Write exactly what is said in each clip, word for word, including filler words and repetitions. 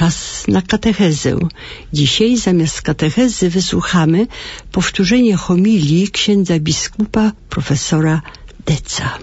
czas na katechezę. Dzisiaj zamiast katechezy wysłuchamy powtórzenie homilii księdza biskupa profesora Deca.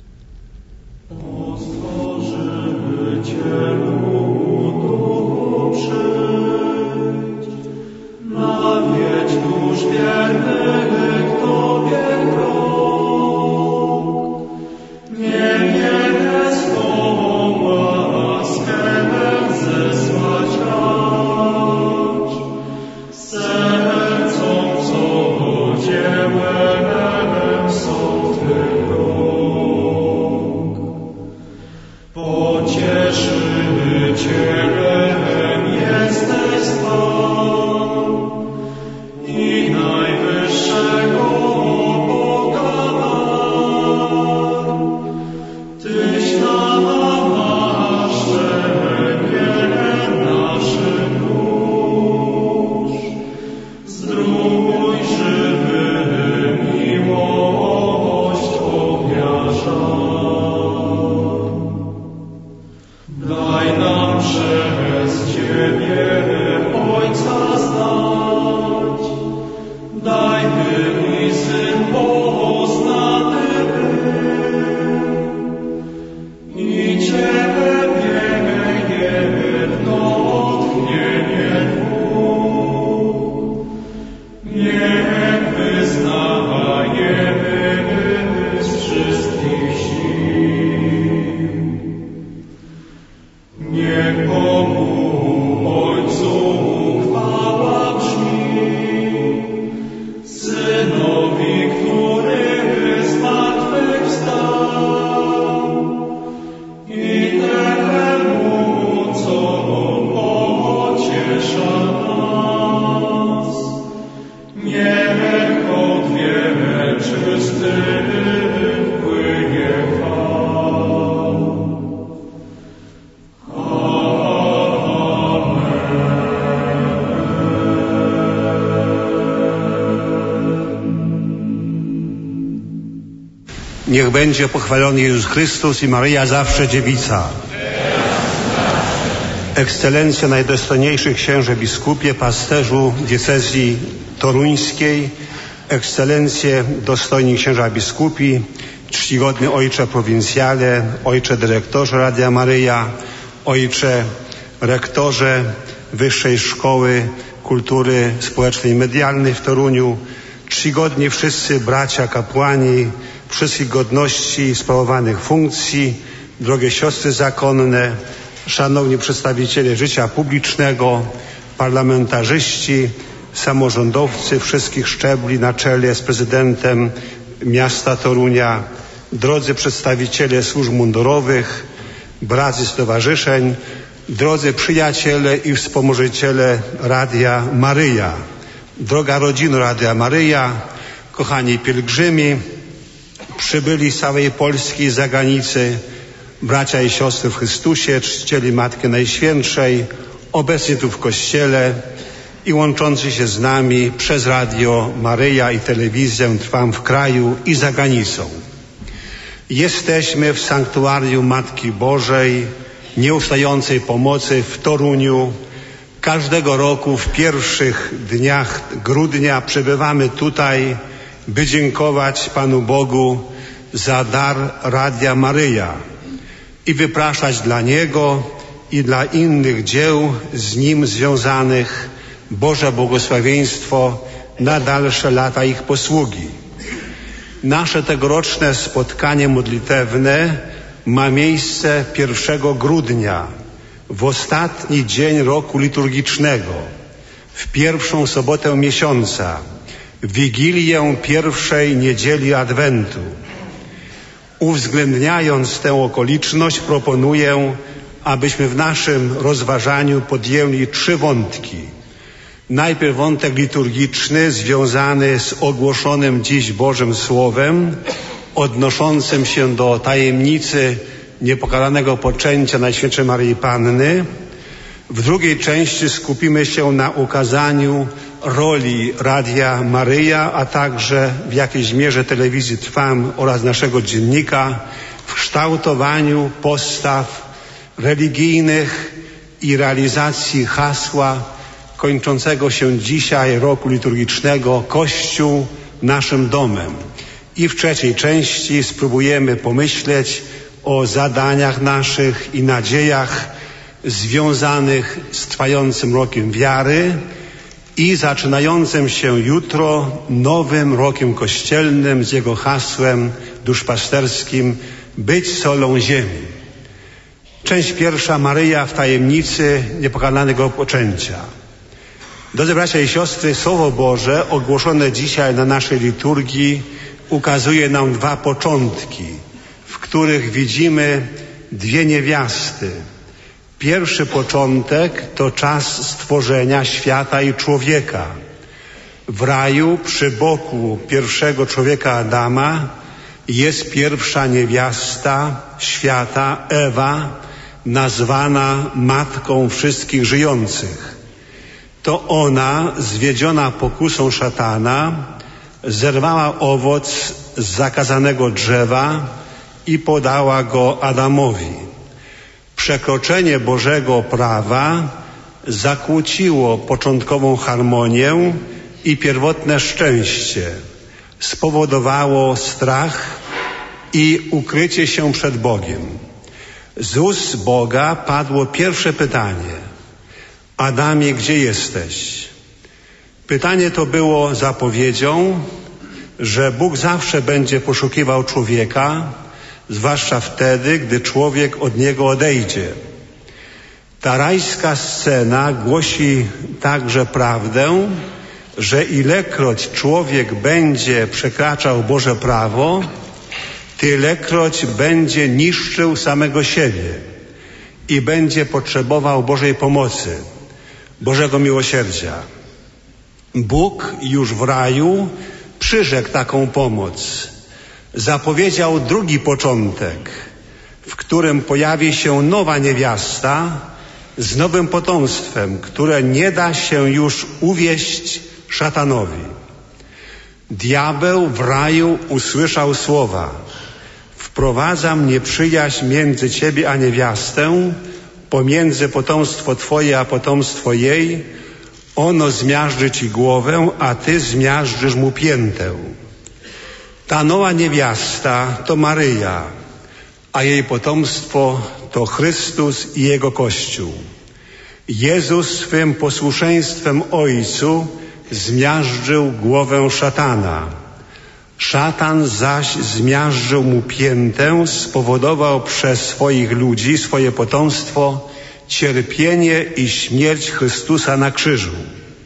Niech będzie pochwalony Jezus Chrystus i Maryja zawsze dziewica. Ekscelencjo, najdostojniejszy księże biskupie, pasterzu diecezji toruńskiej, ekscelencje, dostojni księża biskupi, czcigodny ojcze prowincjale, ojcze dyrektorze Radia Maryja, ojcze rektorze Wyższej Szkoły Kultury Społecznej i Medialnej w Toruniu, czcigodni wszyscy bracia kapłani, wszystkich godności sprawowanych funkcji, drogie siostry zakonne, szanowni przedstawiciele życia publicznego, parlamentarzyści, samorządowcy wszystkich szczebli na czele z prezydentem miasta Torunia, drodzy przedstawiciele służb mundurowych, braci stowarzyszeń, drodzy przyjaciele i wspomożyciele Radia Maryja, droga rodzino Radia Maryja, kochani pielgrzymi, przybyli z całej Polski i zagranicy, bracia i siostry w Chrystusie, czcicieli Matki Najświętszej, obecni tu w Kościele i łączący się z nami przez Radio Maryja i telewizję Trwam w kraju i za granicą. Jesteśmy w sanktuarium Matki Bożej, nieustającej pomocy w Toruniu. Każdego roku w pierwszych dniach grudnia przybywamy tutaj, by dziękować Panu Bogu za dar Radia Maryja i wypraszać dla Niego i dla innych dzieł z Nim związanych Boże błogosławieństwo na dalsze lata ich posługi. Nasze tegoroczne spotkanie modlitewne ma miejsce pierwszego grudnia, w ostatni dzień roku liturgicznego, w pierwszą sobotę miesiąca, w Wigilię pierwszej niedzieli Adwentu. Uwzględniając tę okoliczność, proponuję, abyśmy w naszym rozważaniu podjęli trzy wątki. Najpierw wątek liturgiczny związany z ogłoszonym dziś Bożym Słowem, odnoszącym się do tajemnicy niepokalanego poczęcia Najświętszej Maryi Panny. W drugiej części skupimy się na ukazaniu roli Radia Maryja, a także w jakiejś mierze telewizji Trwam oraz naszego dziennika w kształtowaniu postaw religijnych i realizacji hasła kończącego się dzisiaj roku liturgicznego Kościół naszym domem. I w trzeciej części spróbujemy pomyśleć o zadaniach naszych i nadziejach związanych z trwającym rokiem wiary i zaczynającym się jutro nowym rokiem kościelnym z jego hasłem duszpasterskim być solą ziemi. Część pierwsza, Maryja w tajemnicy niepokalanego poczęcia. Drodzy bracia i siostry, Słowo Boże ogłoszone dzisiaj na naszej liturgii ukazuje nam dwa początki, w których widzimy dwie niewiasty. Pierwszy początek to czas stworzenia świata i człowieka. W raju przy boku pierwszego człowieka Adama jest pierwsza niewiasta świata, Ewa, nazwana matką wszystkich żyjących. To ona, zwiedziona pokusą szatana, zerwała owoc z zakazanego drzewa i podała go Adamowi. Przekroczenie Bożego prawa zakłóciło początkową harmonię i pierwotne szczęście. Spowodowało strach i ukrycie się przed Bogiem. Z ust Boga padło pierwsze pytanie: Adamie, gdzie jesteś? Pytanie to było zapowiedzią, że Bóg zawsze będzie poszukiwał człowieka, zwłaszcza wtedy, gdy człowiek od niego odejdzie. Ta rajska scena głosi także prawdę, że ilekroć człowiek będzie przekraczał Boże prawo, tylekroć będzie niszczył samego siebie i będzie potrzebował Bożej pomocy, Bożego miłosierdzia. Bóg już w raju przyrzekł taką pomoc. Zapowiedział drugi początek, w którym pojawi się nowa niewiasta z nowym potomstwem, które nie da się już uwieść szatanowi. Diabeł w raju usłyszał słowa: wprowadzam nieprzyjaźń między ciebie a niewiastę, pomiędzy potomstwo twoje a potomstwo jej. Ono zmiażdży ci głowę, a ty zmiażdżysz mu piętę. Ta nowa niewiasta to Maryja, a jej potomstwo to Chrystus i Jego Kościół. Jezus swym posłuszeństwem Ojcu zmiażdżył głowę szatana. Szatan zaś zmiażdżył mu piętę, spowodował przez swoich ludzi, swoje potomstwo, cierpienie i śmierć Chrystusa na krzyżu.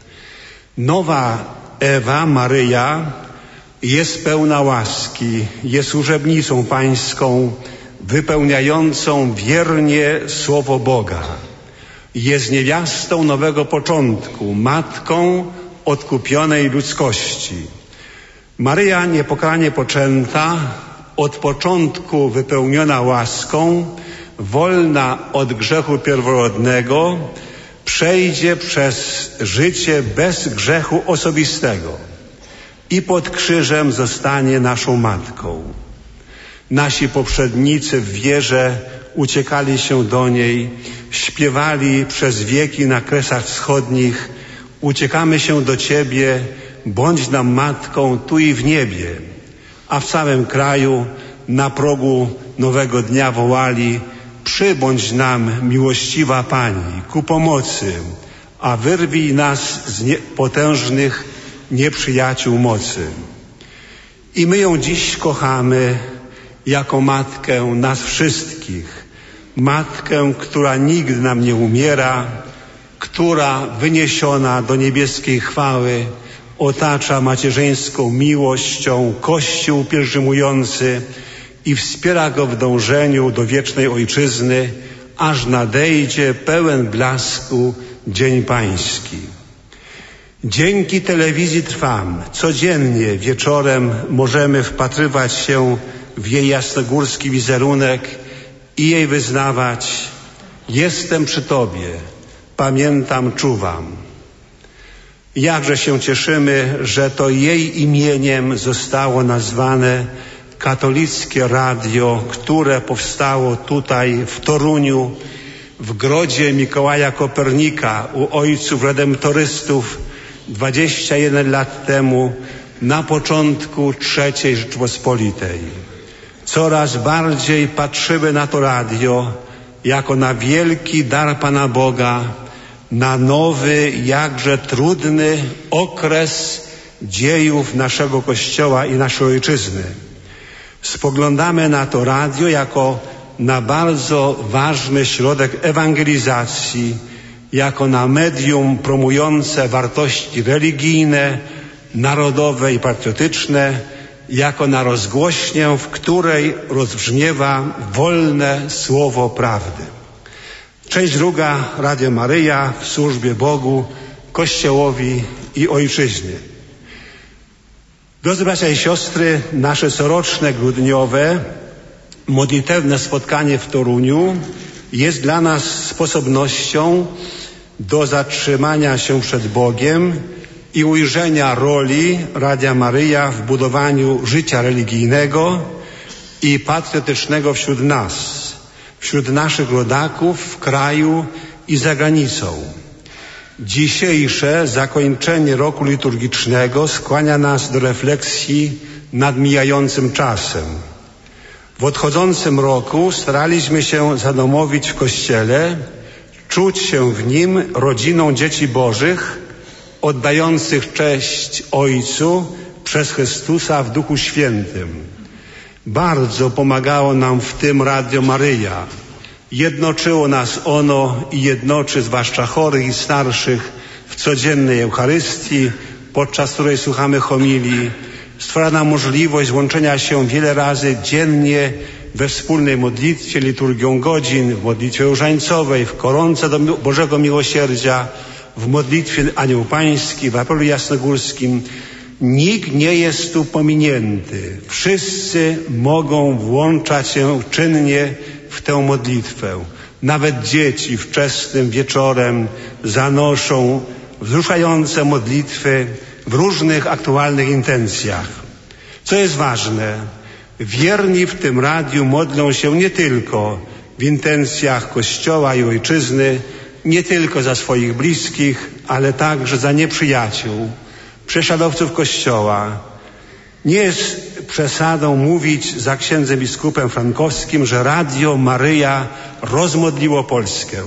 Nowa Ewa, Maryja, jest pełna łaski, jest służebnicą pańską, wypełniającą wiernie słowo Boga. Jest niewiastą nowego początku, matką odkupionej ludzkości. Maryja niepokalanie poczęta, od początku wypełniona łaską, wolna od grzechu pierworodnego, przejdzie przez życie bez grzechu osobistego i pod krzyżem zostanie naszą matką. Nasi poprzednicy w wierze uciekali się do niej, śpiewali przez wieki na Kresach Wschodnich: uciekamy się do Ciebie, bądź nam matką tu i w niebie. A w całym kraju na progu nowego dnia wołali: przybądź nam, miłościwa Pani, ku pomocy, a wyrwij nas z nie- potężnych nieprzyjaciół mocy. I my ją dziś kochamy jako matkę nas wszystkich. Matkę, która nigdy nam nie umiera, która wyniesiona do niebieskiej chwały otacza macierzyńską miłością Kościół pielgrzymujący i wspiera go w dążeniu do wiecznej Ojczyzny, aż nadejdzie pełen blasku Dzień Pański. Dzięki telewizji Trwam codziennie wieczorem możemy wpatrywać się w jej jasnogórski wizerunek i jej wyznawać: jestem przy Tobie, pamiętam, czuwam. Jakże się cieszymy, że to jej imieniem zostało nazwane katolickie radio, które powstało tutaj w Toruniu w grodzie Mikołaja Kopernika u ojców redemptorystów dwadzieścia jeden lat temu, na początku trzeciej Rzeczypospolitej. Coraz bardziej patrzymy na to radio jako na wielki dar Pana Boga, na nowy, jakże trudny okres dziejów naszego Kościoła i naszej ojczyzny. Spoglądamy na to radio jako na bardzo ważny środek ewangelizacji, jako na medium promujące wartości religijne, narodowe i patriotyczne, jako na rozgłośnię, w której rozbrzmiewa wolne słowo prawdy. Część druga, Radio Maryja w służbie Bogu, Kościołowi i Ojczyźnie. Drodzy bracia i siostry, nasze coroczne, grudniowe, modlitewne spotkanie w Toruniu jest dla nas sposobnością do zatrzymania się przed Bogiem i ujrzenia roli Radia Maryja w budowaniu życia religijnego i patriotycznego wśród nas, wśród naszych rodaków w kraju i za granicą. Dzisiejsze zakończenie roku liturgicznego skłania nas do refleksji nad mijającym czasem. W odchodzącym roku staraliśmy się zadomowić w Kościele, czuć się w nim rodziną dzieci Bożych, oddających cześć Ojcu przez Chrystusa w Duchu Świętym. Bardzo pomagało nam w tym Radio Maryja. Jednoczyło nas ono i jednoczy zwłaszcza chorych i starszych w codziennej Eucharystii, podczas której słuchamy homilii. Stwarza nam możliwość łączenia się wiele razy dziennie we wspólnej modlitwie, liturgią godzin, w modlitwie różańcowej, w koronce do Bożego Miłosierdzia, w modlitwie Anioł Pański, w apelu jasnogórskim. Nikt nie jest tu pominięty. Wszyscy mogą włączać się czynnie w tę modlitwę. Nawet dzieci wczesnym wieczorem zanoszą wzruszające modlitwy w różnych aktualnych intencjach. Co jest ważne, wierni w tym radiu modlą się nie tylko w intencjach Kościoła i Ojczyzny, nie tylko za swoich bliskich, ale także za nieprzyjaciół, prześladowców Kościoła. Nie jest przesadą mówić za księdzem biskupem Frankowskim, że Radio Maryja rozmodliło Polskę.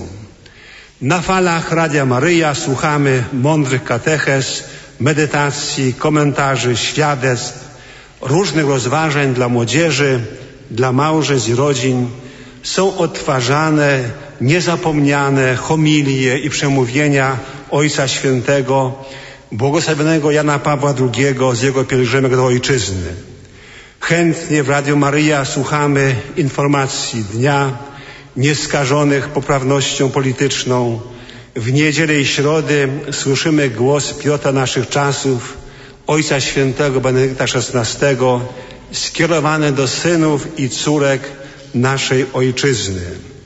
Na falach Radia Maryja słuchamy mądrych katechez, medytacji, komentarzy, świadectw, różnych rozważań dla młodzieży, dla małżeństw i rodzin. Są odtwarzane niezapomniane homilie i przemówienia Ojca Świętego, błogosławionego Jana Pawła drugiego z jego pielgrzymek do Ojczyzny. Chętnie w Radiu Maryja słuchamy informacji dnia, nieskażonych poprawnością polityczną. W niedzielę i środy słyszymy głos Piotra naszych czasów, Ojca Świętego Benedykta szesnastego, skierowany do synów i córek naszej Ojczyzny.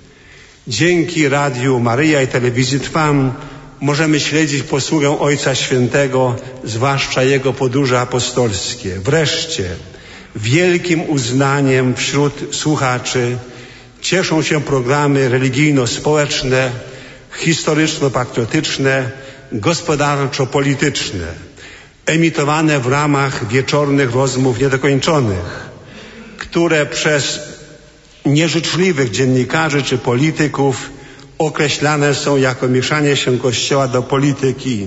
Dzięki Radiu Maryja i Telewizji Trwam możemy śledzić posługę Ojca Świętego, zwłaszcza jego podróże apostolskie. Wreszcie wielkim uznaniem wśród słuchaczy cieszą się programy religijno-społeczne, historyczno-patriotyczne, gospodarczo-polityczne, emitowane w ramach wieczornych rozmów niedokończonych, które przez nieżyczliwych dziennikarzy czy polityków określane są jako mieszanie się Kościoła do polityki.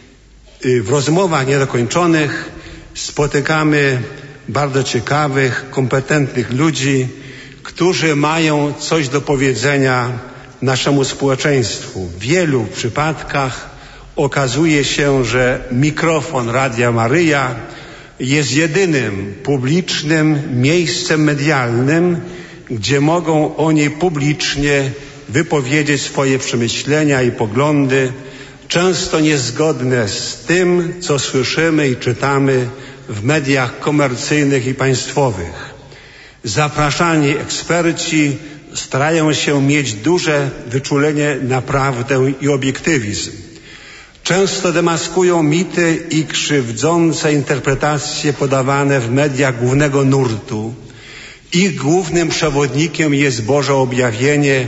W rozmowach niedokończonych spotykamy bardzo ciekawych, kompetentnych ludzi, którzy mają coś do powiedzenia naszemu społeczeństwu. W wielu przypadkach okazuje się, że mikrofon Radia Maryja jest jedynym publicznym miejscem medialnym, gdzie mogą oni publicznie wypowiedzieć swoje przemyślenia i poglądy, często niezgodne z tym, co słyszymy i czytamy w mediach komercyjnych i państwowych. Zapraszani eksperci starają się mieć duże wyczulenie na prawdę i obiektywizm. Często demaskują mity i krzywdzące interpretacje podawane w mediach głównego nurtu. Ich głównym przewodnikiem jest Boże objawienie,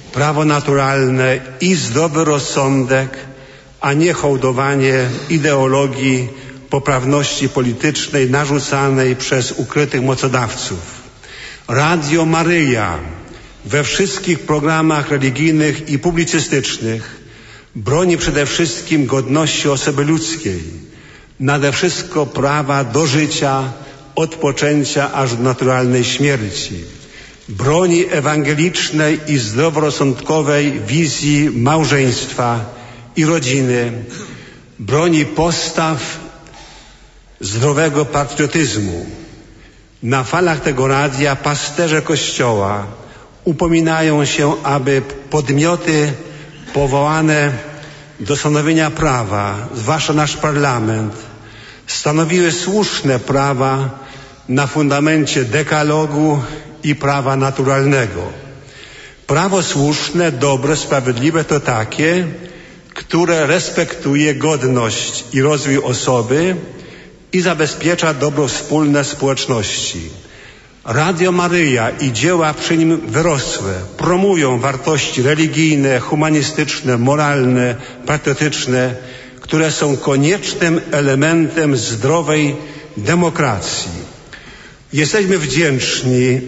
prawo naturalne i zdrowy rozsądek, a nie hołdowanie ideologii poprawności politycznej narzucanej przez ukrytych mocodawców. Radio Maryja we wszystkich programach religijnych i publicystycznych broni przede wszystkim godności osoby ludzkiej, nade wszystko prawa do życia, od poczęcia aż do naturalnej śmierci. Broni ewangelicznej i zdroworozsądkowej wizji małżeństwa i rodziny. Broni postaw zdrowego patriotyzmu. Na falach tego radia pasterze Kościoła upominają się, aby podmioty powołane do stanowienia prawa, zwłaszcza nasz parlament, stanowiły słuszne prawa na fundamencie dekalogu i prawa naturalnego. Prawo słuszne, dobre, sprawiedliwe to takie, które respektuje godność i rozwój osoby i zabezpiecza dobro wspólne społeczności. Radio Maryja i dzieła przy nim wyrosłe promują wartości religijne, humanistyczne, moralne, patriotyczne, które są koniecznym elementem zdrowej demokracji. Jesteśmy wdzięczni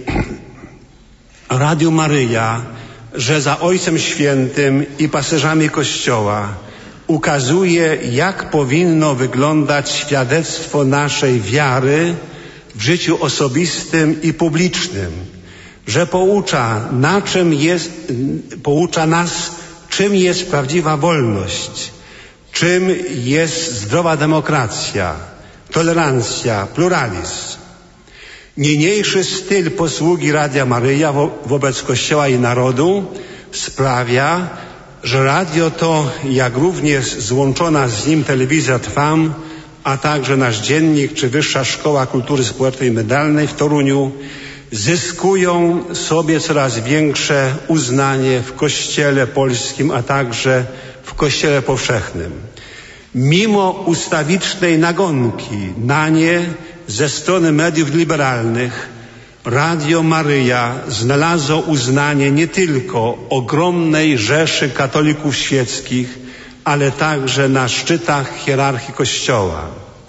Radiu Maryja, że za Ojcem Świętym i pasterzami Kościoła ukazuje, jak powinno wyglądać świadectwo naszej wiary w życiu osobistym i publicznym, że poucza, na czym jest, poucza nas, czym jest prawdziwa wolność, czym jest zdrowa demokracja, tolerancja, pluralizm. Niniejszy styl posługi Radia Maryja wo wobec Kościoła i narodu sprawia, że radio to, jak również złączona z nim telewizja Trwam, a także nasz dziennik czy Wyższa Szkoła Kultury Społecznej i Medialnej w Toruniu zyskują sobie coraz większe uznanie w Kościele polskim, a także w Kościele powszechnym. Mimo ustawicznej nagonki na nie ze strony mediów liberalnych, Radio Maryja znalazło uznanie nie tylko ogromnej rzeszy katolików świeckich, ale także na szczytach hierarchii Kościoła.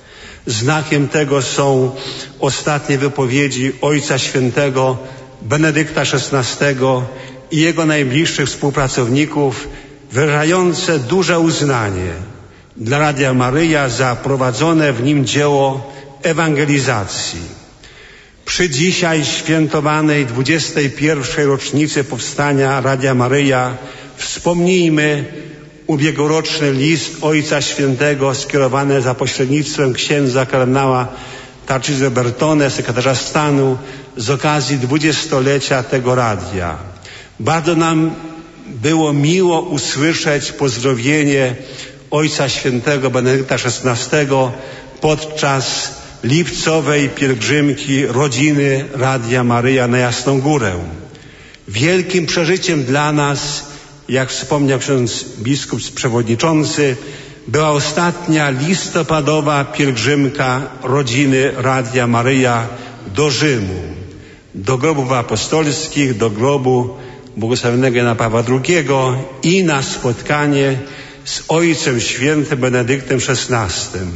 Znakiem tego są ostatnie wypowiedzi Ojca Świętego Benedykta szesnastego i jego najbliższych współpracowników, wyrażające duże uznanie dla Radia Maryja za prowadzone w nim dzieło ewangelizacji. Przy dzisiaj świętowanej dwudziestej pierwszej rocznicy powstania Radia Maryja wspomnijmy ubiegłoroczny list Ojca Świętego skierowany za pośrednictwem księdza kardynała Tarcisio Bertone, sekretarza stanu, z okazji dwudziestolecia tego radia. Bardzo nam było miło usłyszeć pozdrowienie Ojca Świętego Benedykta szesnastego podczas lipcowej pielgrzymki rodziny Radia Maryja na Jasną Górę. Wielkim przeżyciem dla nas, jak wspomniał ksiądz biskup przewodniczący, była ostatnia listopadowa pielgrzymka rodziny Radia Maryja do Rzymu, do grobów apostolskich, do grobu błogosławionego Jana Pawła drugiego i na spotkanie z Ojcem Świętym Benedyktem szesnastym.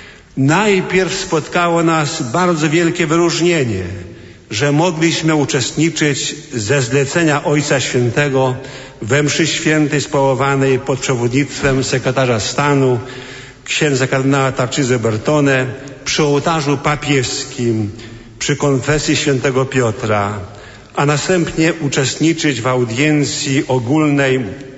Najpierw spotkało nas bardzo wielkie wyróżnienie, że mogliśmy uczestniczyć ze zlecenia Ojca Świętego we mszy świętej sprawowanej pod przewodnictwem sekretarza stanu księdza kardynała Tarcisio Bertone przy ołtarzu papieskim przy konfesji świętego Piotra, a następnie uczestniczyć w audiencji ogólnej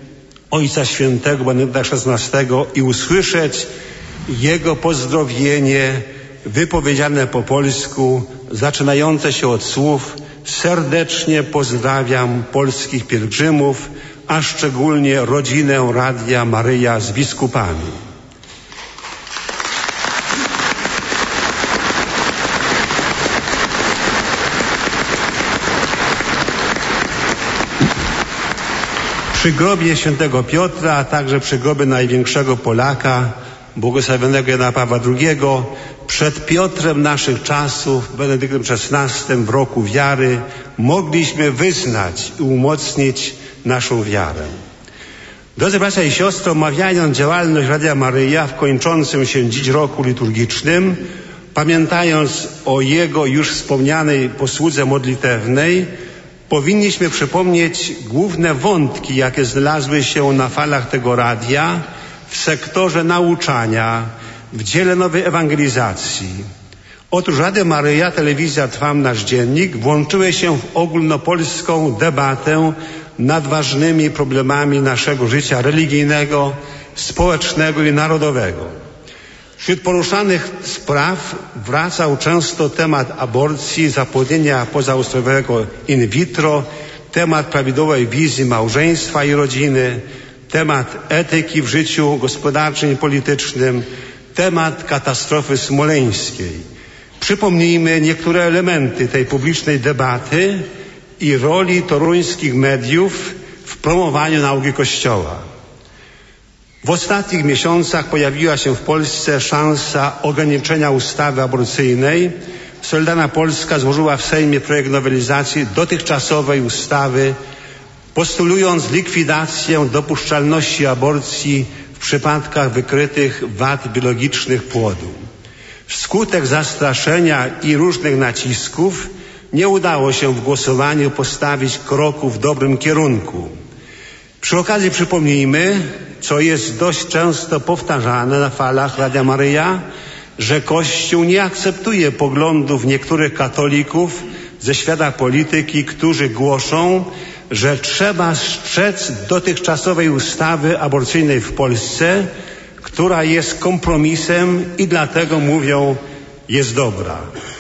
Ojca Świętego Benedykta szesnastego i usłyszeć jego pozdrowienie wypowiedziane po polsku, zaczynające się od słów: serdecznie pozdrawiam polskich pielgrzymów, a szczególnie rodzinę Radia Maryja z biskupami. Przy grobie świętego Piotra, a także przy grobie największego Polaka, błogosławionego Jana Pawła drugiego, przed Piotrem naszych czasów, Benedyktem szesnastym, w roku wiary, mogliśmy wyznać i umocnić naszą wiarę. Drodzy bracia i siostry, omawiając działalność Radia Maryja w kończącym się dziś roku liturgicznym, pamiętając o jego już wspomnianej posłudze modlitewnej, powinniśmy przypomnieć główne wątki, jakie znalazły się na falach tego radia w sektorze nauczania, w dziele nowej ewangelizacji. Otóż Radio Maryja, telewizja Trwam Nasz Dziennik włączyły się w ogólnopolską debatę nad ważnymi problemami naszego życia religijnego, społecznego i narodowego. Wśród poruszanych spraw wracał często temat aborcji, zapłodnienia pozaustrojowego in vitro, temat prawidłowej wizji małżeństwa i rodziny, temat etyki w życiu gospodarczym i politycznym, temat katastrofy smoleńskiej. Przypomnijmy niektóre elementy tej publicznej debaty i roli toruńskich mediów w promowaniu nauki Kościoła. W ostatnich miesiącach pojawiła się w Polsce szansa ograniczenia ustawy aborcyjnej. Solidarna Polska złożyła w Sejmie projekt nowelizacji dotychczasowej ustawy, postulując likwidację dopuszczalności aborcji w przypadkach wykrytych wad biologicznych płodu. Wskutek zastraszenia i różnych nacisków nie udało się w głosowaniu postawić kroku w dobrym kierunku. Przy okazji przypomnijmy, co jest dość często powtarzane na falach Radia Maryja, że Kościół nie akceptuje poglądów niektórych katolików ze świata polityki, którzy głoszą, że trzeba strzec dotychczasowej ustawy aborcyjnej w Polsce, która jest kompromisem i dlatego mówią, jest dobra.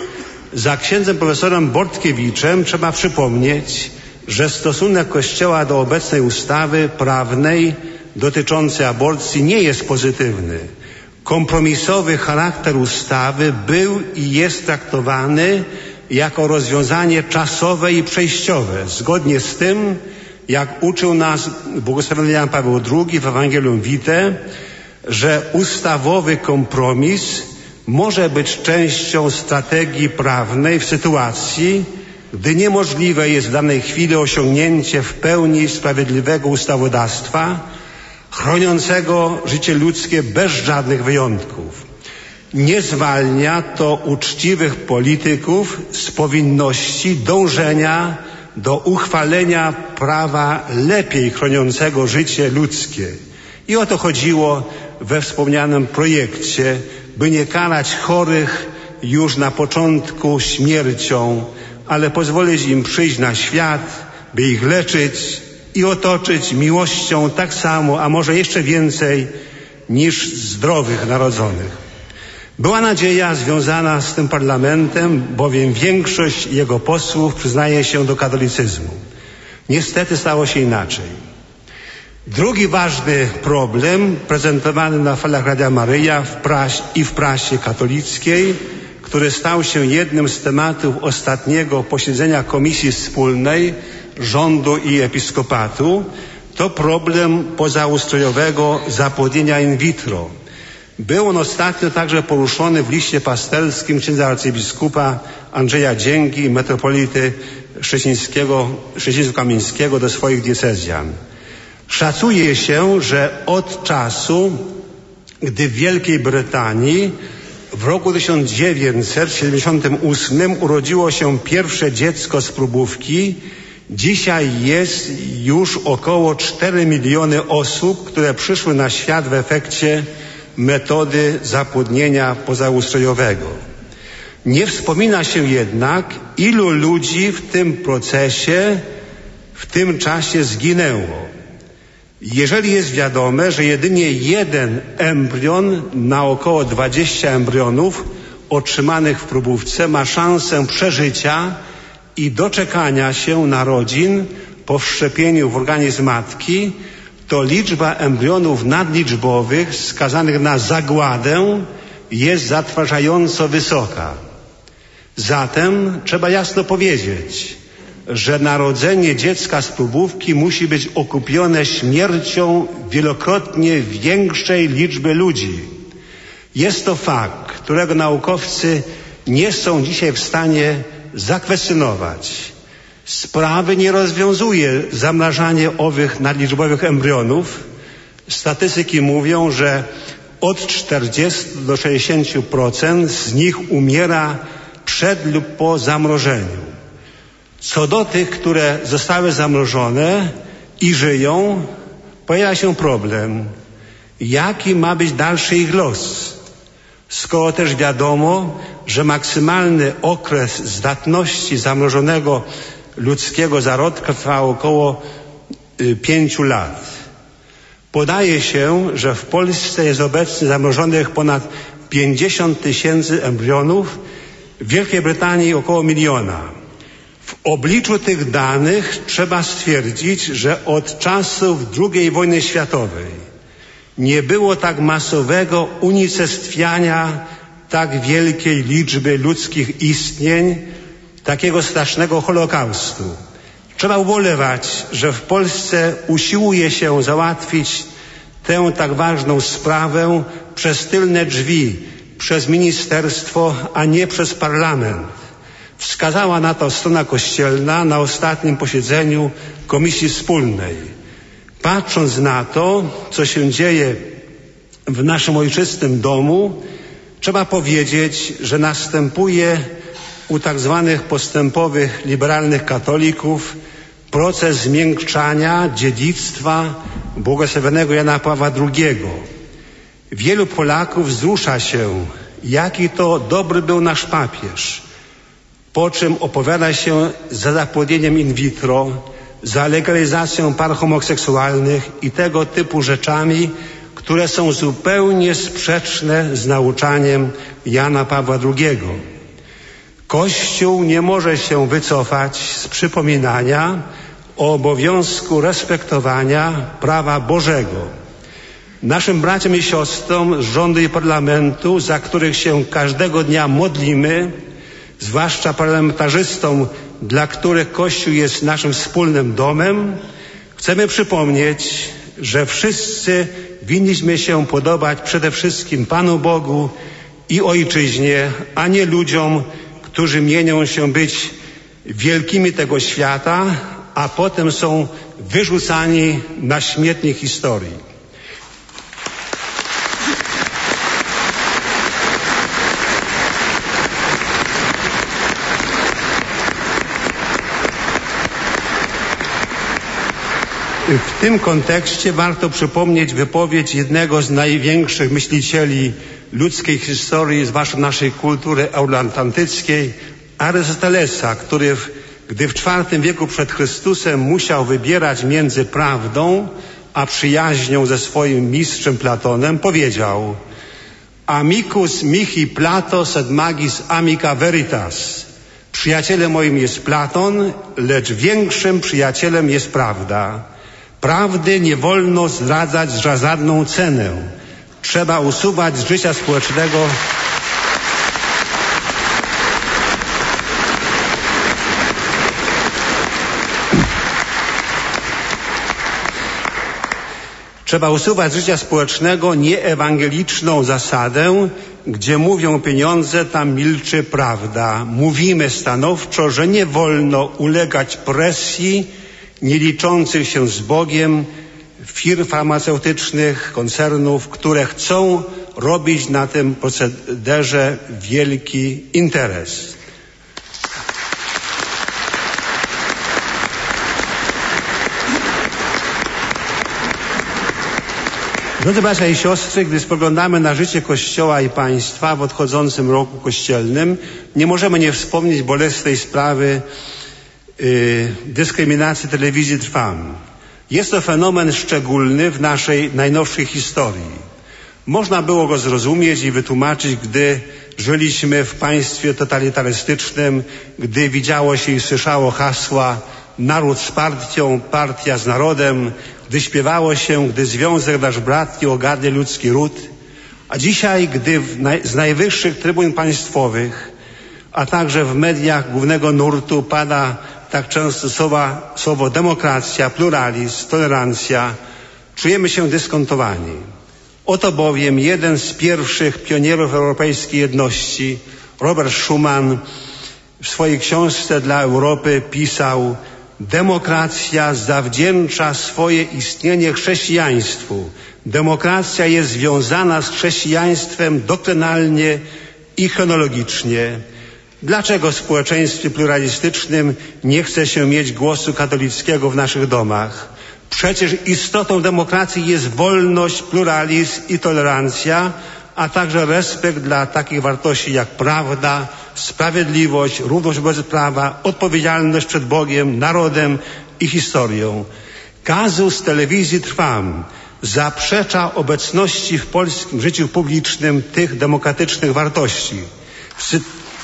Za księdzem profesorem Bortkiewiczem trzeba przypomnieć, że stosunek Kościoła do obecnej ustawy prawnej dotyczącej aborcji nie jest pozytywny. Kompromisowy charakter ustawy był i jest traktowany jako rozwiązanie czasowe i przejściowe, zgodnie z tym, jak uczył nas błogosławiony Jan Paweł drugi w Ewangelium Vitae, że ustawowy kompromis może być częścią strategii prawnej w sytuacji, gdy niemożliwe jest w danej chwili osiągnięcie w pełni sprawiedliwego ustawodawstwa, chroniącego życie ludzkie bez żadnych wyjątków. Nie zwalnia to uczciwych polityków z powinności dążenia do uchwalenia prawa lepiej chroniącego życie ludzkie. I o to chodziło we wspomnianym projekcie, by nie karać chorych już na początku śmiercią, ale pozwolić im przyjść na świat, by ich leczyć i otoczyć miłością tak samo, a może jeszcze więcej niż zdrowych narodzonych. Była nadzieja związana z tym parlamentem, bowiem większość jego posłów przyznaje się do katolicyzmu. Niestety stało się inaczej. Drugi ważny problem prezentowany na falach Radia Maryja w prasie, i w prasie katolickiej, który stał się jednym z tematów ostatniego posiedzenia Komisji Wspólnej Rządu i Episkopatu, to problem pozaustrojowego zapłodnienia in vitro. Był on ostatnio także poruszony w liście pastelskim księdza arcybiskupa Andrzeja Dzięgi, metropolity szczecińskiego, szczecińsko-kamieńskiego do swoich diecezjan. Szacuje się, że od czasu, gdy w Wielkiej Brytanii w roku tysiąc dziewięćset siedemdziesiątym ósmym urodziło się pierwsze dziecko z próbówki, dzisiaj jest już około cztery miliony osób, które przyszły na świat w efekcie metody zapłodnienia pozaustrojowego. Nie wspomina się jednak, ilu ludzi w tym procesie w tym czasie zginęło. Jeżeli jest wiadome, że jedynie jeden embrion na około dwadzieścia embrionów otrzymanych w próbówce ma szansę przeżycia i doczekania się narodzin po wszczepieniu w organizm matki, to liczba embrionów nadliczbowych skazanych na zagładę jest zatrważająco wysoka. Zatem trzeba jasno powiedzieć, że narodzenie dziecka z próbówki musi być okupione śmiercią wielokrotnie większej liczby ludzi. Jest to fakt, którego naukowcy nie są dzisiaj w stanie zakwestionować. Sprawy nie rozwiązuje zamrażanie owych nadliczbowych embrionów. Statystyki mówią, że od czterdziestu do sześćdziesięciu procent z nich umiera przed lub po zamrożeniu. Co do tych, które zostały zamrożone i żyją, pojawia się problem. Jaki ma być dalszy ich los? Skoro też wiadomo, że maksymalny okres zdatności zamrożonego ludzkiego zarodka trwa około y, pięciu lat. Podaje się, że w Polsce jest obecnie zamrożonych ponad pięćdziesiąt tysięcy embrionów, w Wielkiej Brytanii około miliona. W obliczu tych danych trzeba stwierdzić, że od czasów drugiej wojny światowej nie było tak masowego unicestwiania tak wielkiej liczby ludzkich istnień, takiego strasznego Holokaustu. Trzeba ubolewać, że w Polsce usiłuje się załatwić tę tak ważną sprawę przez tylne drzwi, przez ministerstwo, a nie przez parlament. Wskazała na to strona kościelna na ostatnim posiedzeniu Komisji Wspólnej. Patrząc na to, co się dzieje w naszym ojczystym domu, trzeba powiedzieć, że następuje u tak zwanych postępowych, liberalnych katolików proces zmiękczania dziedzictwa błogosławionego Jana Pawła drugiego. Wielu Polaków wzrusza się, jaki to dobry był nasz papież, po czym opowiada się za zapłodnieniem in vitro, za legalizacją par homoseksualnych i tego typu rzeczami, które są zupełnie sprzeczne z nauczaniem Jana Pawła drugiego. Kościół nie może się wycofać z przypominania o obowiązku respektowania prawa Bożego. Naszym braciom i siostrom z rządu i parlamentu, za których się każdego dnia modlimy, zwłaszcza parlamentarzystom, dla których Kościół jest naszym wspólnym domem, chcemy przypomnieć, że wszyscy winniśmy się podobać przede wszystkim Panu Bogu i Ojczyźnie, a nie ludziom, którzy mienią się być wielkimi tego świata, a potem są wyrzucani na śmietnik historii. W tym kontekście warto przypomnieć wypowiedź jednego z największych myślicieli ludzkiej historii, zwłaszcza naszej kultury euroatlantyckiej, Arystotelesa, który, w, gdy w czwartym wieku przed Chrystusem musiał wybierać między prawdą a przyjaźnią ze swoim mistrzem Platonem, powiedział: Amicus mihi Platos et magis amica veritas. Przyjacielem moim jest Platon, lecz większym przyjacielem jest prawda. Prawdy nie wolno zdradzać za żadną cenę. Trzeba usuwać z życia społecznego Trzeba usuwać z życia społecznego nieewangeliczną zasadę, gdzie mówią pieniądze, tam milczy prawda. Mówimy stanowczo, że nie wolno ulegać presji nieliczących się z Bogiem firm farmaceutycznych, koncernów, które chcą robić na tym procederze wielki interes. Drodzy bracia i siostry, gdy spoglądamy na życie Kościoła i państwa w odchodzącym roku kościelnym, nie możemy nie wspomnieć bolesnej sprawy yy, dyskryminacji telewizji Trwam. Jest to fenomen szczególny w naszej najnowszej historii. Można było go zrozumieć i wytłumaczyć, gdy żyliśmy w państwie totalitarystycznym, gdy widziało się i słyszało hasła naród z partią, partia z narodem, gdy śpiewało się, gdy związek nasz bratki ogarnie ludzki ród. A dzisiaj, gdy w naj, z najwyższych trybun państwowych, a także w mediach głównego nurtu pada tak często słowa, słowo demokracja, pluralizm, tolerancja, czujemy się dyskontowani. Oto bowiem jeden z pierwszych pionierów europejskiej jedności, Robert Schuman, w w swojej książce dla Europy pisał: demokracja zawdzięcza swoje istnienie chrześcijaństwu. Demokracja jest związana z chrześcijaństwem doktrynalnie i chronologicznie. Dlaczego w społeczeństwie pluralistycznym nie chce się mieć głosu katolickiego w naszych domach? Przecież istotą demokracji jest wolność, pluralizm i tolerancja, a także respekt dla takich wartości jak prawda, sprawiedliwość, równość wobec prawa, odpowiedzialność przed Bogiem, narodem i historią. Kazus telewizji Trwam zaprzecza obecności w polskim życiu publicznym tych demokratycznych wartości. W sy-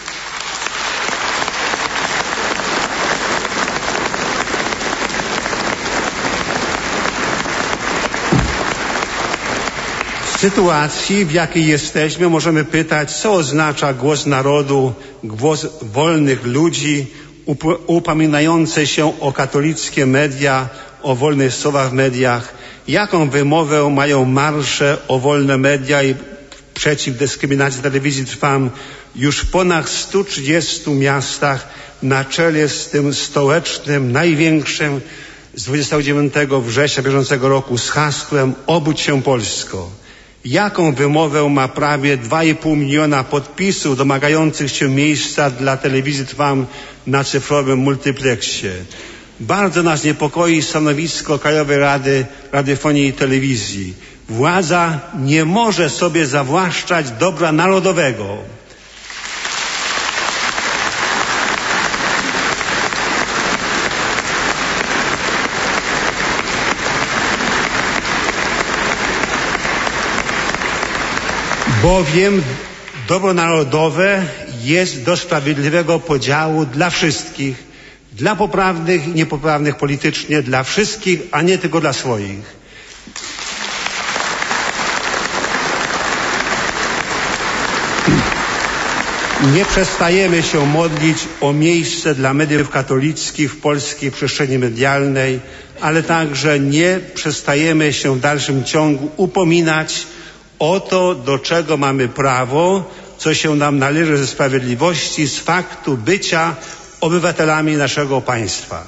W sytuacji, w jakiej jesteśmy, możemy pytać, co oznacza głos narodu, głos wolnych ludzi, up- upominające się o katolickie media, o wolnych słowach w mediach. Jaką wymowę mają marsze o wolne media i przeciw dyskryminacji telewizji Trwam już w ponad stu trzydziestu miastach, na czele z tym stołecznym, największym z dwudziestego dziewiątego września bieżącego roku z hasłem Obudź się Polsko. Jaką wymowę ma prawie dwa i pół miliona podpisów domagających się miejsca dla telewizji Trwam na cyfrowym multipleksie? Bardzo nas niepokoi stanowisko Krajowej Rady Radiofonii i Telewizji. Władza nie może sobie zawłaszczać dobra narodowego. Bowiem dobro narodowe jest do sprawiedliwego podziału dla wszystkich, dla poprawnych i niepoprawnych politycznie, dla wszystkich, a nie tylko dla swoich. Nie przestajemy się modlić o miejsce dla mediów katolickich w polskiej przestrzeni medialnej, ale także nie przestajemy się w dalszym ciągu upominać o to, do czego mamy prawo, co się nam należy ze sprawiedliwości, z faktu bycia obywatelami naszego państwa.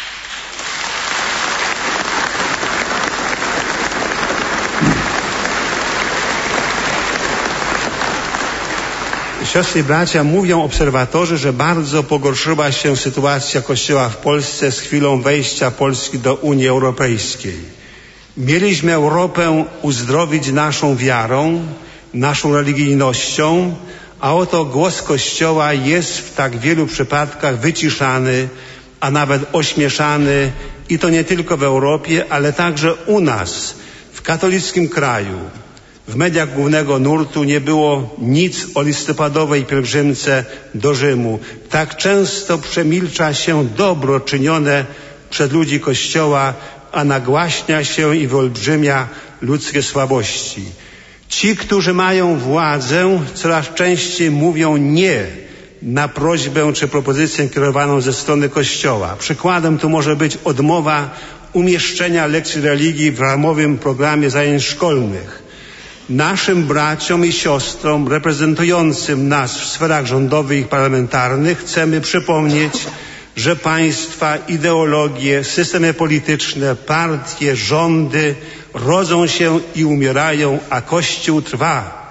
Siostry i bracia, mówią obserwatorzy, że bardzo pogorszyła się sytuacja Kościoła w Polsce z chwilą wejścia Polski do Unii Europejskiej. Mieliśmy Europę uzdrowić naszą wiarą, naszą religijnością, a oto głos Kościoła jest w tak wielu przypadkach wyciszany, a nawet ośmieszany, i to nie tylko w Europie, ale także u nas, w katolickim kraju. W mediach głównego nurtu nie było nic o listopadowej pielgrzymce do Rzymu. Tak często przemilcza się dobro czynione przez ludzi Kościoła, a nagłaśnia się i wyolbrzymia ludzkie słabości. Ci, którzy mają władzę, coraz częściej mówią nie na prośbę czy propozycję kierowaną ze strony Kościoła. Przykładem tu może być odmowa umieszczenia lekcji religii w ramowym programie zajęć szkolnych. Naszym braciom i siostrom reprezentującym nas w sferach rządowych i parlamentarnych chcemy przypomnieć, że państwa, ideologie, systemy polityczne, partie, rządy rodzą się i umierają, a Kościół trwa.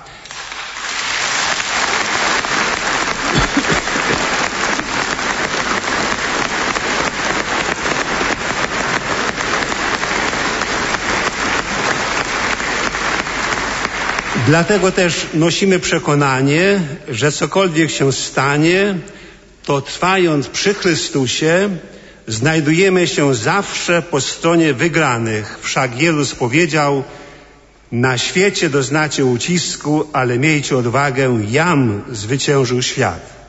Dlatego też nosimy przekonanie, że cokolwiek się stanie, to trwając przy Chrystusie, znajdujemy się zawsze po stronie wygranych. Wszak Jezus powiedział: na świecie doznacie ucisku, ale miejcie odwagę, jam zwyciężył świat.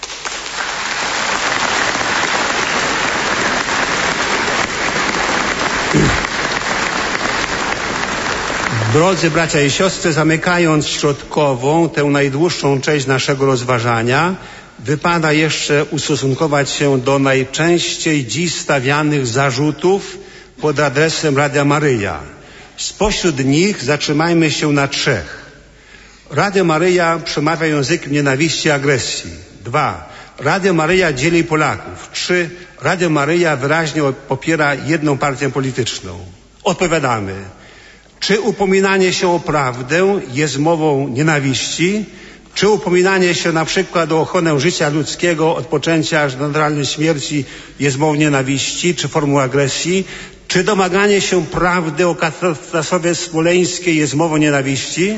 Drodzy bracia i siostry, zamykając środkową, tę najdłuższą część naszego rozważania, wypada jeszcze ustosunkować się do najczęściej dziś stawianych zarzutów pod adresem Radia Maryja. Spośród nich zatrzymajmy się na trzech. Radio Maryja przemawia językiem nienawiści i agresji. Dwa. Radio Maryja dzieli Polaków. Czy Radio Maryja wyraźnie popiera jedną partię polityczną? Odpowiadamy. Czy upominanie się o prawdę jest mową nienawiści? Czy upominanie się na przykład o ochronę życia ludzkiego od poczęcia aż do naturalnej śmierci jest mową nienawiści czy formą agresji? Czy domaganie się prawdy o katastrofie smoleńskiej jest mową nienawiści?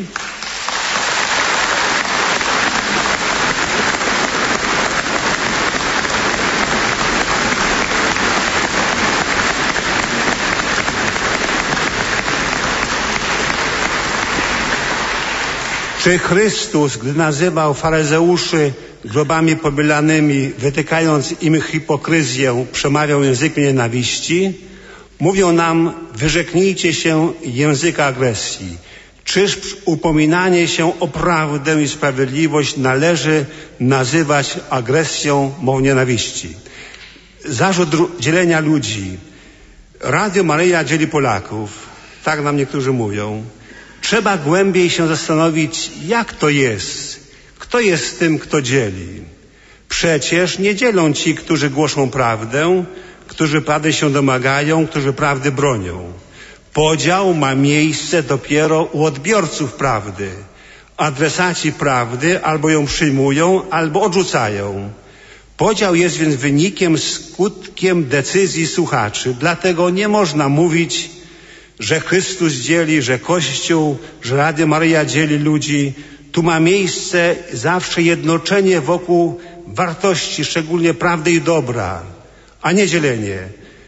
Czy Chrystus, gdy nazywał faryzeuszy grobami pobielanymi, wytykając im hipokryzję, przemawiał językiem nienawiści? Mówią nam, wyrzeknijcie się języka agresji. Czyż upominanie się o prawdę i sprawiedliwość należy nazywać agresją, mową nienawiści? Zarzut dzielenia ludzi. Radio Maryja dzieli Polaków. Tak nam niektórzy mówią. Trzeba głębiej się zastanowić, jak to jest. Kto jest tym, kto dzieli? Przecież nie dzielą ci, którzy głoszą prawdę, którzy prawdy się domagają, którzy prawdy bronią. Podział ma miejsce dopiero u odbiorców prawdy. Adresaci prawdy albo ją przyjmują, albo odrzucają. Podział jest więc wynikiem, skutkiem decyzji słuchaczy. Dlatego nie można mówić, że Chrystus dzieli, że Kościół, że Radio Maryja dzieli ludzi. Tu ma miejsce zawsze jednoczenie wokół wartości, szczególnie prawdy i dobra, a nie dzielenie.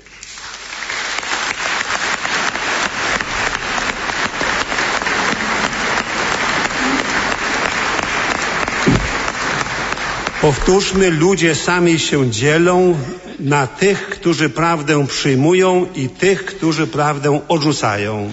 Powtórzmy, ludzie sami się dzielą na tych, którzy prawdę przyjmują i tych, którzy prawdę odrzucają.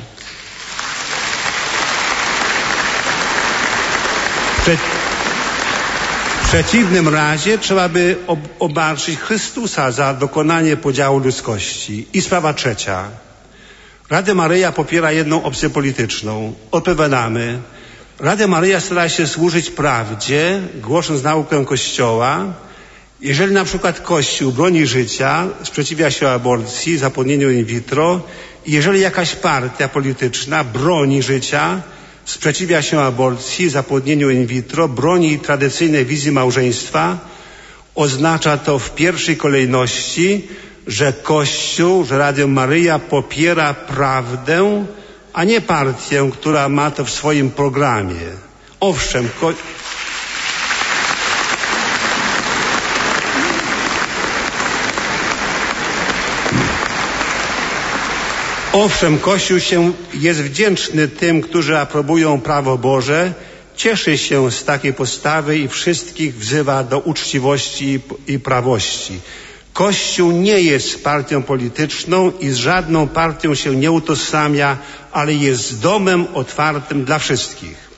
Prze- w przeciwnym razie trzeba by ob- obarczyć Chrystusa za dokonanie podziału ludzkości. I sprawa trzecia. Radio Maryja popiera jedną opcję polityczną. Odpowiadamy. Radio Maryja stara się służyć prawdzie, głosząc naukę Kościoła. Jeżeli na przykład Kościół broni życia, sprzeciwia się aborcji, zapłodnieniu in vitro, i jeżeli jakaś partia polityczna broni życia, sprzeciwia się aborcji, zapłodnieniu in vitro, broni tradycyjnej wizji małżeństwa, oznacza to w pierwszej kolejności, że Kościół, że Radio Maryja popiera prawdę, a nie partię, która ma to w swoim programie. Owszem, ko- Owszem, Kościół się jest wdzięczny tym, którzy aprobują prawo Boże, cieszy się z takiej postawy i wszystkich wzywa do uczciwości i prawości. Kościół nie jest partią polityczną i z żadną partią się nie utożsamia, ale jest domem otwartym dla wszystkich.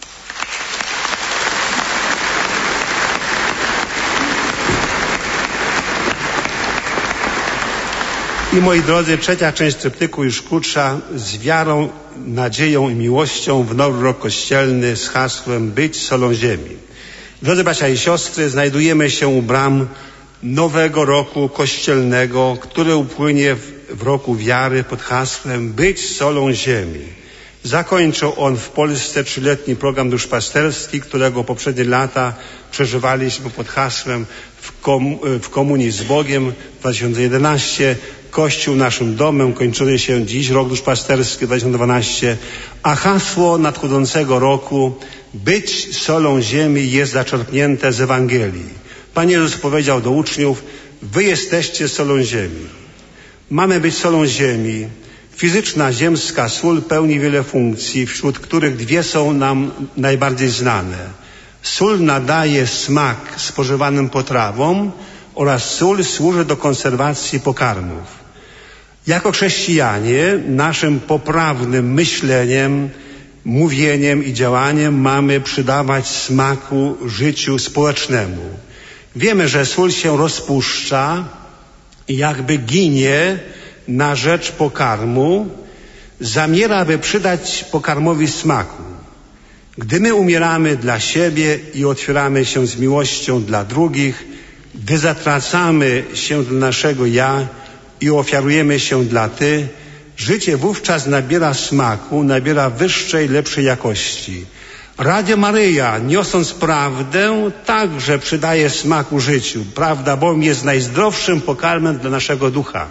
I moi drodzy, trzecia część tryptyku już krótsza, z wiarą, nadzieją i miłością w nowy rok kościelny z hasłem być solą ziemi. Drodzy bracia i siostry, znajdujemy się u bram nowego roku kościelnego, który upłynie w, w roku wiary pod hasłem być solą ziemi. Zakończył on w Polsce trzyletni program duszpasterski, którego poprzednie lata przeżywaliśmy pod hasłem w, kom, w komunii z Bogiem dwa tysiące jedenastym. Kościół naszym domem, kończyły się dziś rok duszpasterski dwa tysiące dwunasty, a hasło nadchodzącego roku być solą ziemi jest zaczerpnięte z Ewangelii. Pan Jezus powiedział do uczniów, wy jesteście solą ziemi. Mamy być solą ziemi. Fizyczna, ziemska sól pełni wiele funkcji, wśród których dwie są nam najbardziej znane. Sól nadaje smak spożywanym potrawom oraz sól służy do konserwacji pokarmów. Jako chrześcijanie naszym poprawnym myśleniem, mówieniem i działaniem mamy przydawać smaku życiu społecznemu. Wiemy, że sól się rozpuszcza i jakby ginie na rzecz pokarmu, zamiera, by przydać pokarmowi smaku. Gdy my umieramy dla siebie i otwieramy się z miłością dla drugich, gdy zatracamy się dla naszego ja i ofiarujemy się dla Ty, życie wówczas nabiera smaku, nabiera wyższej, lepszej jakości. Radio Maryja, niosąc prawdę, także przydaje smaku życiu. Prawda bowiem jest najzdrowszym pokarmem dla naszego ducha.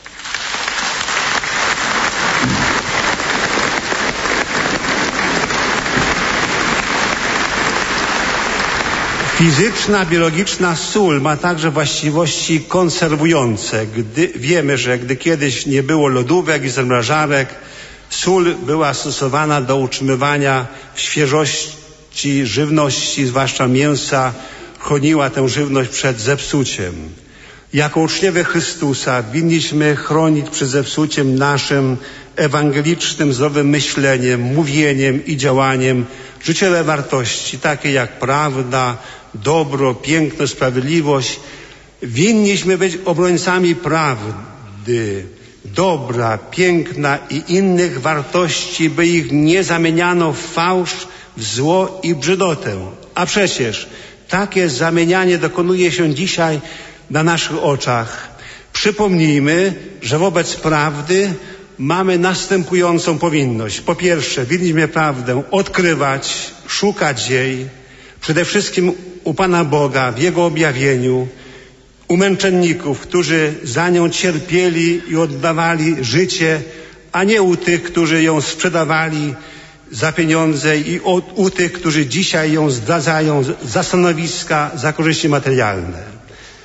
Fizyczna, biologiczna sól ma także właściwości konserwujące. Gdy, wiemy, że gdy kiedyś nie było lodówek i zamrażarek, sól była stosowana do utrzymywania w świeżości żywności, zwłaszcza mięsa, chroniła tę żywność przed zepsuciem. Jako uczniowie Chrystusa winniśmy chronić przed zepsuciem naszym ewangelicznym, zdrowym myśleniem, mówieniem i działaniem życiowe wartości, takie jak prawda, dobro, piękno, sprawiedliwość. Winniśmy być obrońcami prawdy, dobra, piękna i innych wartości, by ich nie zamieniano w fałsz, w zło i brzydotę. A przecież takie zamienianie dokonuje się dzisiaj na naszych oczach. Przypomnijmy, że wobec prawdy mamy następującą powinność. Po pierwsze, winniśmy prawdę odkrywać, szukać jej, przede wszystkim u Pana Boga, w Jego objawieniu, u męczenników, którzy za nią cierpieli i oddawali życie, a nie u tych, którzy ją sprzedawali za pieniądze i u, u tych, którzy dzisiaj ją zdradzają za stanowiska, za korzyści materialne.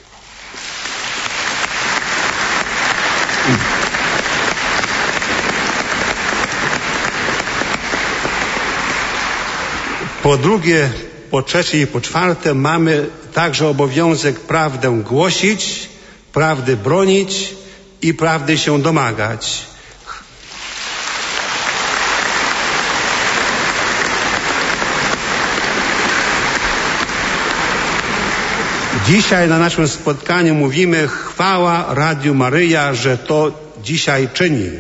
Po drugie, po trzecie i po czwarte mamy także obowiązek prawdę głosić, prawdy bronić i prawdy się domagać. Dzisiaj na naszym spotkaniu mówimy chwała Radiu Maryja, że to dzisiaj czyni.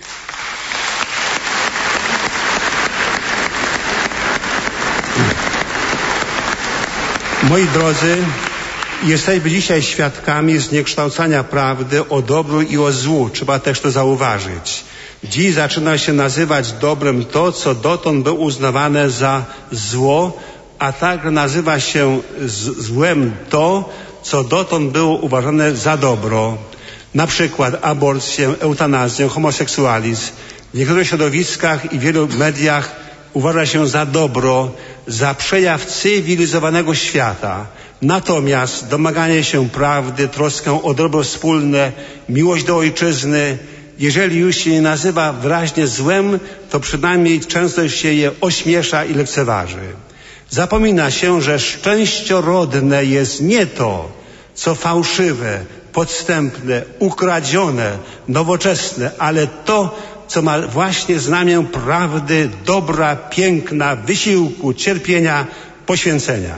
Moi drodzy, jesteśmy dzisiaj świadkami zniekształcania prawdy o dobru i o złu. Trzeba też to zauważyć. Dziś zaczyna się nazywać dobrem to, co dotąd było uznawane za zło, a także nazywa się złem to, co dotąd było uważane za dobro. Na przykład aborcję, eutanazję, homoseksualizm. W niektórych środowiskach i wielu mediach uważa się za dobro, za przejaw cywilizowanego świata. Natomiast domaganie się prawdy, troskę o dobro wspólne, miłość do ojczyzny, jeżeli już się nie nazywa wyraźnie złem, to przynajmniej często się je ośmiesza i lekceważy. Zapomina się, że szczęściorodne jest nie to, co fałszywe, podstępne, ukradzione, nowoczesne, ale to, co ma właśnie znamię prawdy, dobra, piękna, wysiłku, cierpienia, poświęcenia.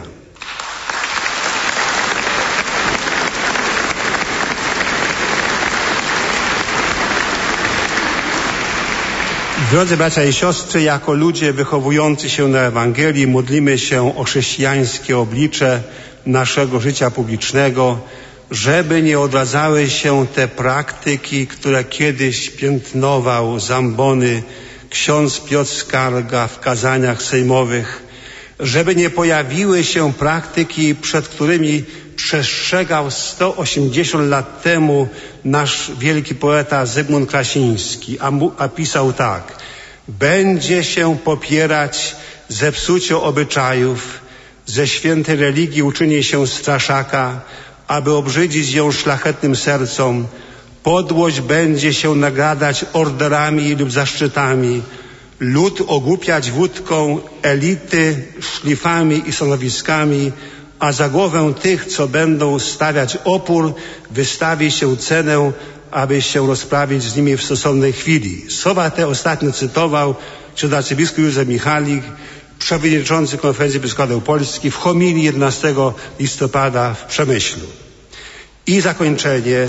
Drodzy bracia i siostry, jako ludzie wychowujący się na Ewangelii modlimy się o chrześcijańskie oblicze naszego życia publicznego, żeby nie odradzały się te praktyki, które kiedyś piętnował Zambony ksiądz Piotr Skarga w kazaniach sejmowych, żeby nie pojawiły się praktyki, przed którymi przestrzegał sto osiemdziesiąt lat temu nasz wielki poeta Zygmunt Krasiński, a, mu, a pisał tak: będzie się popierać zepsucie obyczajów, ze świętej religii uczyni się straszaka, aby obrzydzić ją szlachetnym sercom. Podłość będzie się nagradać orderami lub zaszczytami, lud ogłupiać wódką, elity szlifami i stanowiskami, a za głowę tych, co będą stawiać opór, wystawi się cenę, aby się rozprawić z nimi w stosownej chwili. Słowa te ostatnio cytował ksiądz arcybiskup Józef Michalik, przewodniczący Konferencji Episkopatu Polski, w homilii jedenastego listopada w Przemyślu. I zakończenie.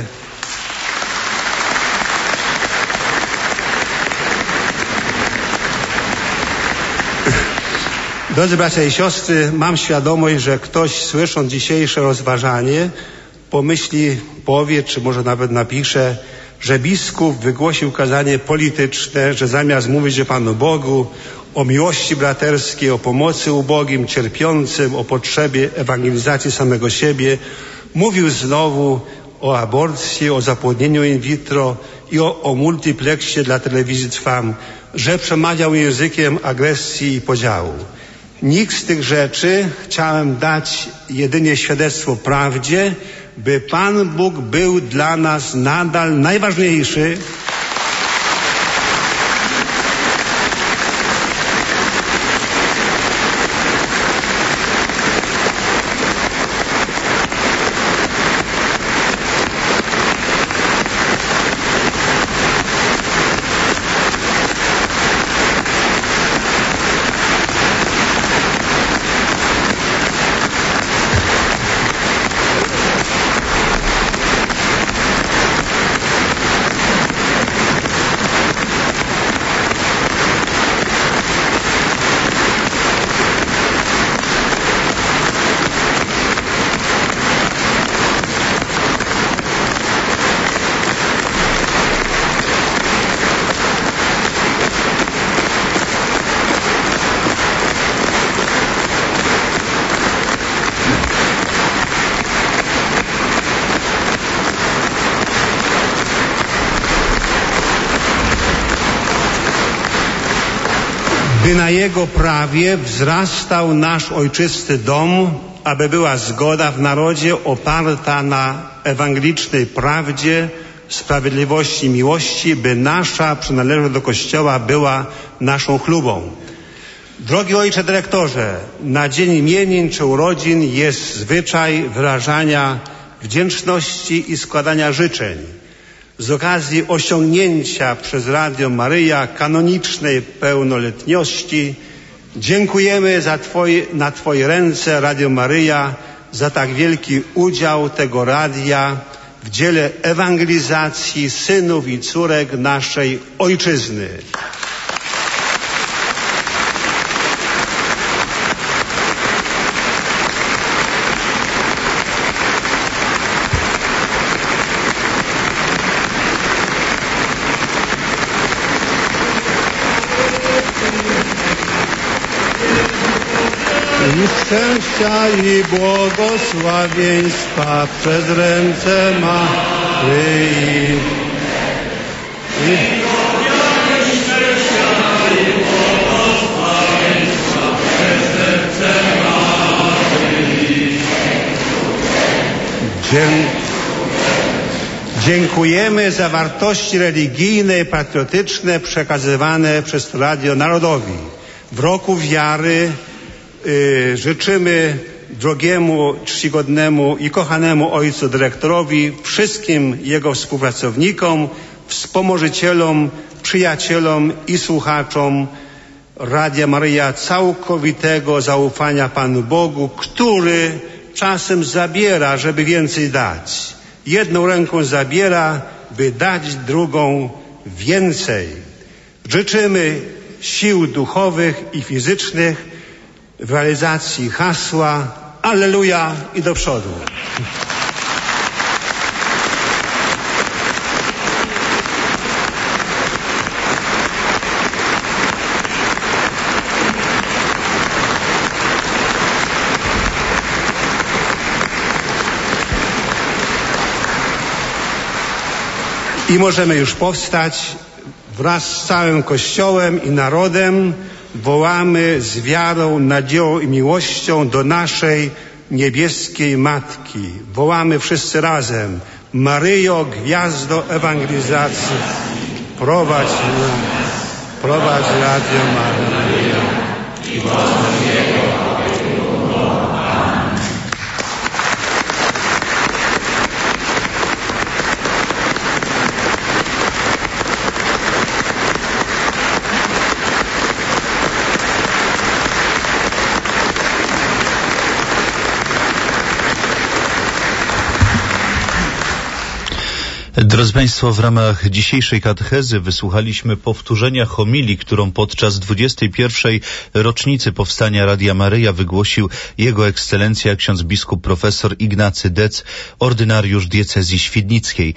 Drodzy bracia i siostry, mam świadomość, że ktoś, słysząc dzisiejsze rozważanie, pomyśli, powie, czy może nawet napisze, że biskup wygłosił kazanie polityczne, że zamiast mówić o Panu Bogu, o miłości braterskiej, o pomocy ubogim, cierpiącym, o potrzebie ewangelizacji samego siebie, mówił znowu o aborcji, o zapłodnieniu in vitro i o, o multiplexie dla telewizji Trwam, że przemawiał językiem agresji i podziału. Nikt z tych rzeczy chciałem dać jedynie świadectwo prawdzie, by Pan Bóg był dla nas nadal najważniejszy. By na Jego prawie wzrastał nasz ojczysty dom, aby była zgoda w narodzie oparta na ewangelicznej prawdzie, sprawiedliwości i miłości, by nasza przynależność do Kościoła była naszą chlubą. Drogi Ojcze Dyrektorze, na dzień imienin czy urodzin jest zwyczaj wyrażania wdzięczności i składania życzeń. Z okazji osiągnięcia przez Radio Maryja kanonicznej pełnoletności dziękujemy za twoje, na Twoje ręce, Radio Maryja, za tak wielki udział tego radia w dziele ewangelizacji synów i córek naszej Ojczyzny. I szczęścia i błogosławieństwa przez ręce Maryi. I szczęścia i błogosławieństwa przez ręce Maryi. Dziękujemy za wartości religijne i patriotyczne przekazywane przez Radio Narodowi. W roku wiary Yy, życzymy drogiemu, czcigodnemu i kochanemu ojcu dyrektorowi, wszystkim jego współpracownikom, wspomożycielom, przyjacielom i słuchaczom Radia Maryja całkowitego zaufania Panu Bogu, który czasem zabiera, żeby więcej dać. Jedną ręką zabiera, by dać drugą więcej. Życzymy sił duchowych i fizycznych w realizacji hasła Alleluja i do przodu. I możemy już powstać. Wraz z całym Kościołem i narodem wołamy z wiarą, nadzieją i miłością do naszej niebieskiej Matki. Wołamy wszyscy razem: Maryjo, gwiazdo ewangelizacji, prowadź nas, prowadź Radio Maryja i Drodzy Państwo, w ramach dzisiejszej katechezy wysłuchaliśmy powtórzenia homilii, którą podczas dwudziestej pierwszej rocznicy powstania Radia Maryja wygłosił Jego Ekscelencja ksiądz biskup profesor Ignacy Dec, ordynariusz diecezji świdnickiej.